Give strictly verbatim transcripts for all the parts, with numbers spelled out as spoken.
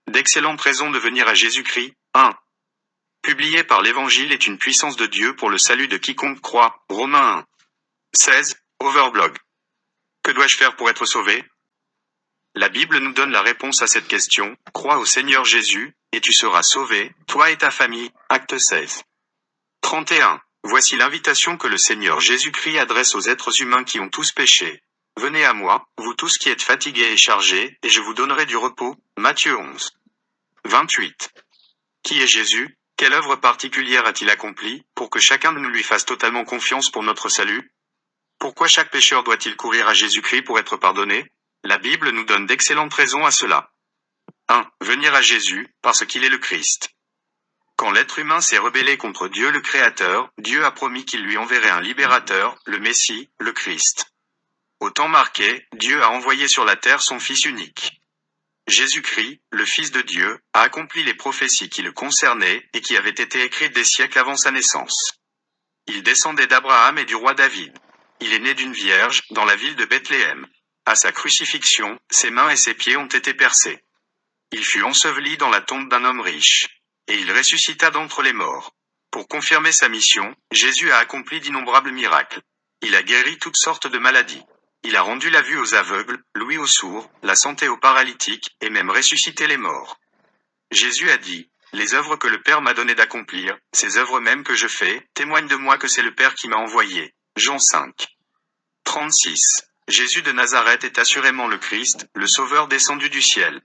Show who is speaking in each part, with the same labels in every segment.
Speaker 1: D'excellentes raisons de venir à Jésus-Christ. un. Publié par l'Évangile est une puissance de Dieu pour le salut de quiconque croit. Romains un. seize. Overblog. Que dois-je faire pour être sauvé? La Bible nous donne la réponse à cette question. Crois au Seigneur Jésus, et tu seras sauvé, toi et ta famille. Acte seize. trente et un. Voici l'invitation que le Seigneur Jésus-Christ adresse aux êtres humains qui ont tous péché. Venez à moi, vous tous qui êtes fatigués et chargés, et je vous donnerai du repos. Matthieu onze. vingt-huit. Qui est Jésus? Quelle œuvre particulière a-t-il accomplie, pour que chacun de nous lui fasse totalement confiance pour notre salut? Pourquoi chaque pécheur doit-il courir à Jésus-Christ pour être pardonné? La Bible nous donne d'excellentes raisons à cela. un. Venir à Jésus, parce qu'il est le Christ. Quand l'être humain s'est rebellé contre Dieu le Créateur, Dieu a promis qu'il lui enverrait un libérateur, le Messie, le Christ. Au temps marqué, Dieu a envoyé sur la terre son Fils unique. Jésus-Christ, le Fils de Dieu, a accompli les prophéties qui le concernaient et qui avaient été écrites des siècles avant sa naissance. Il descendait d'Abraham et du roi David. Il est né d'une vierge, dans la ville de Bethléem. À sa crucifixion, ses mains et ses pieds ont été percés. Il fut enseveli dans la tombe d'un homme riche. Et il ressuscita d'entre les morts. Pour confirmer sa mission, Jésus a accompli d'innombrables miracles. Il a guéri toutes sortes de maladies. Il a rendu la vue aux aveugles, l'ouïe aux sourds, la santé aux paralytiques, et même ressuscité les morts. Jésus a dit, « Les œuvres que le Père m'a donné d'accomplir, ces œuvres mêmes que je fais, témoignent de moi que c'est le Père qui m'a envoyé. » Jean cinq. trente-six. Jésus de Nazareth est assurément le Christ, le Sauveur descendu du ciel.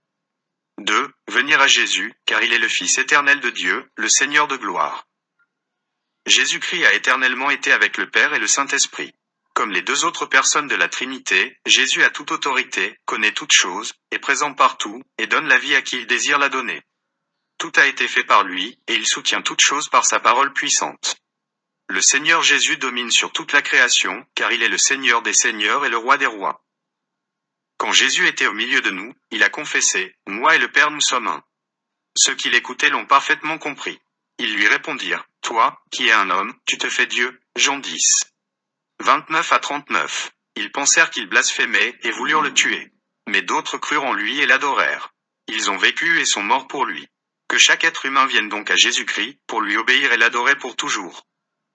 Speaker 1: deux. Venir à Jésus, car il est le Fils éternel de Dieu, le Seigneur de gloire. Jésus-Christ a éternellement été avec le Père et le Saint-Esprit. Comme les deux autres personnes de la Trinité, Jésus a toute autorité, connaît toutes choses, est présent partout, et donne la vie à qui il désire la donner. Tout a été fait par lui, et il soutient toutes choses par sa parole puissante. Le Seigneur Jésus domine sur toute la création, car il est le Seigneur des seigneurs et le Roi des rois. Quand Jésus était au milieu de nous, il a confessé, « Moi et le Père nous sommes un ». Ceux qui l'écoutaient l'ont parfaitement compris. Ils lui répondirent, « Toi, qui es un homme, tu te fais Dieu ». Jean dix. vingt-neuf à trente-neuf. Ils pensèrent qu'il blasphémait, et voulurent le tuer. Mais d'autres crurent en lui et l'adorèrent. Ils ont vécu et sont morts pour lui. Que chaque être humain vienne donc à Jésus-Christ, pour lui obéir et l'adorer pour toujours.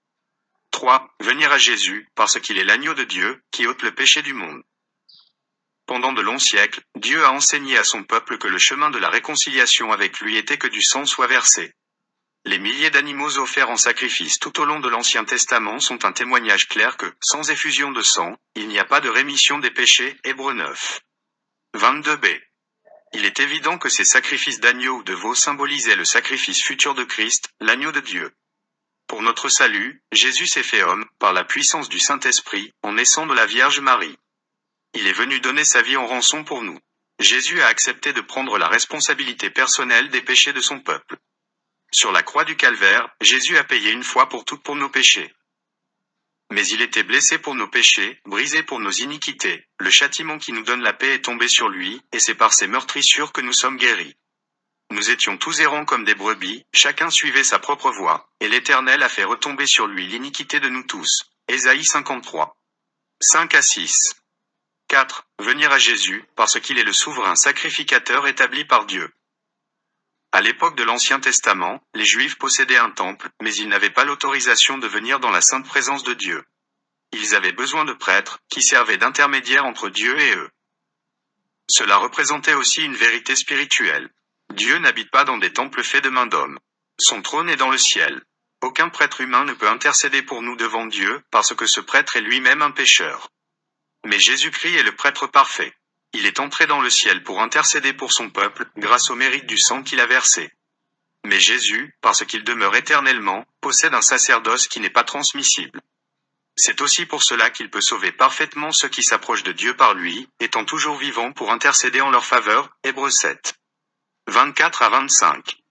Speaker 1: trois. Venir à Jésus, parce qu'il est l'agneau de Dieu, qui ôte le péché du monde. Pendant de longs siècles, Dieu a enseigné à son peuple que le chemin de la réconciliation avec lui était que du sang soit versé. Les milliers d'animaux offerts en sacrifice tout au long de l'Ancien Testament sont un témoignage clair que, sans effusion de sang, il n'y a pas de rémission des péchés. Hébreux neuf. vingt-deux b. Il est évident que ces sacrifices d'agneaux ou de veaux symbolisaient le sacrifice futur de Christ, l'agneau de Dieu. Pour notre salut, Jésus s'est fait homme, par la puissance du Saint-Esprit, en naissant de la Vierge Marie. Il est venu donner sa vie en rançon pour nous. Jésus a accepté de prendre la responsabilité personnelle des péchés de son peuple. Sur la croix du Calvaire, Jésus a payé une fois pour toutes pour nos péchés. Mais il était blessé pour nos péchés, brisé pour nos iniquités. Le châtiment qui nous donne la paix est tombé sur lui, et c'est par ses meurtrissures que nous sommes guéris. Nous étions tous errants comme des brebis, chacun suivait sa propre voie, et l'Éternel a fait retomber sur lui l'iniquité de nous tous. Ésaïe cinquante-trois. cinq à six. quatre. Venir à Jésus, parce qu'il est le souverain sacrificateur établi par Dieu. À l'époque de l'Ancien Testament, les Juifs possédaient un temple, mais ils n'avaient pas l'autorisation de venir dans la sainte présence de Dieu. Ils avaient besoin de prêtres, qui servaient d'intermédiaires entre Dieu et eux. Cela représentait aussi une vérité spirituelle. Dieu n'habite pas dans des temples faits de mains d'hommes. Son trône est dans le ciel. Aucun prêtre humain ne peut intercéder pour nous devant Dieu, parce que ce prêtre est lui-même un pécheur. Mais Jésus-Christ est le prêtre parfait. Il est entré dans le ciel pour intercéder pour son peuple, grâce au mérite du sang qu'il a versé. Mais Jésus, parce qu'il demeure éternellement, possède un sacerdoce qui n'est pas transmissible. C'est aussi pour cela qu'il peut sauver parfaitement ceux qui s'approchent de Dieu par lui, étant toujours vivant pour intercéder en leur faveur. Hébreux sept. vingt-quatre à vingt-cinq.